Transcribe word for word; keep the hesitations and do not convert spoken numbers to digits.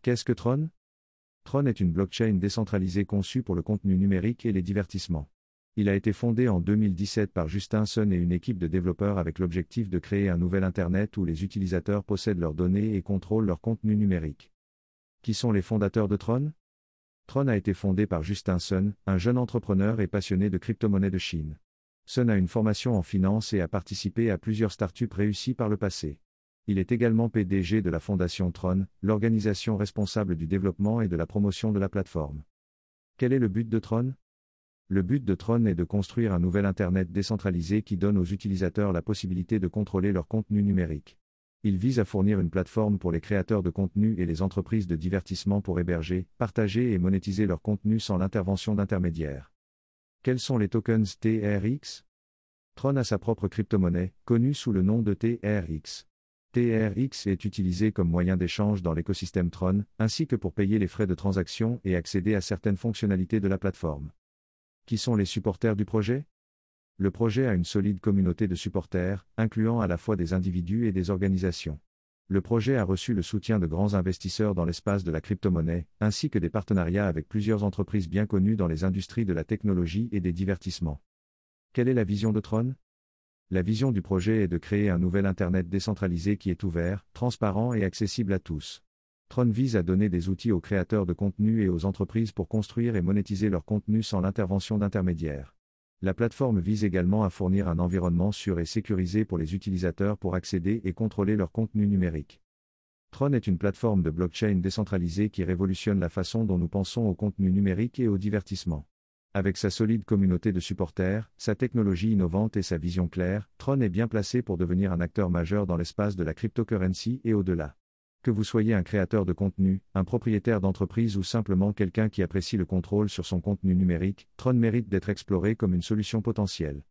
Qu'est-ce que Tron? Tron est une blockchain décentralisée conçue pour le contenu numérique et les divertissements. Il a été fondé en deux mille dix-sept par Justin Sun et une équipe de développeurs avec l'objectif de créer un nouvel Internet où les utilisateurs possèdent leurs données et contrôlent leur contenu numérique. Qui sont les fondateurs de Tron? Tron a été fondé par Justin Sun, un jeune entrepreneur et passionné de crypto-monnaies de Chine. Sun a une formation en finance et a participé à plusieurs startups réussies par le passé. Il est également P D G de la fondation Tron, l'organisation responsable du développement et de la promotion de la plateforme. Quel est le but de Tron? Le but de Tron est de construire un nouvel Internet décentralisé qui donne aux utilisateurs la possibilité de contrôler leur contenu numérique. Il vise à fournir une plateforme pour les créateurs de contenu et les entreprises de divertissement pour héberger, partager et monétiser leur contenu sans l'intervention d'intermédiaires. Quels sont les tokens T R X? Tron a sa propre crypto-monnaie, connue sous le nom de T R X. T R X est utilisé comme moyen d'échange dans l'écosystème Tron, ainsi que pour payer les frais de transaction et accéder à certaines fonctionnalités de la plateforme. Qui sont les supporters du projet? Le projet a une solide communauté de supporters, incluant à la fois des individus et des organisations. Le projet a reçu le soutien de grands investisseurs dans l'espace de la crypto-monnaie, ainsi que des partenariats avec plusieurs entreprises bien connues dans les industries de la technologie et des divertissements. Quelle est la vision de Tron? La vision du projet est de créer un nouvel Internet décentralisé qui est ouvert, transparent et accessible à tous. Tron vise à donner des outils aux créateurs de contenu et aux entreprises pour construire et monétiser leur contenu sans l'intervention d'intermédiaires. La plateforme vise également à fournir un environnement sûr et sécurisé pour les utilisateurs pour accéder et contrôler leur contenu numérique. Tron est une plateforme de blockchain décentralisée qui révolutionne la façon dont nous pensons au contenu numérique et au divertissement. Avec sa solide communauté de supporters, sa technologie innovante et sa vision claire, Tron est bien placé pour devenir un acteur majeur dans l'espace de la cryptocurrency et au-delà. Que vous soyez un créateur de contenu, un propriétaire d'entreprise ou simplement quelqu'un qui apprécie le contrôle sur son contenu numérique, Tron mérite d'être exploré comme une solution potentielle.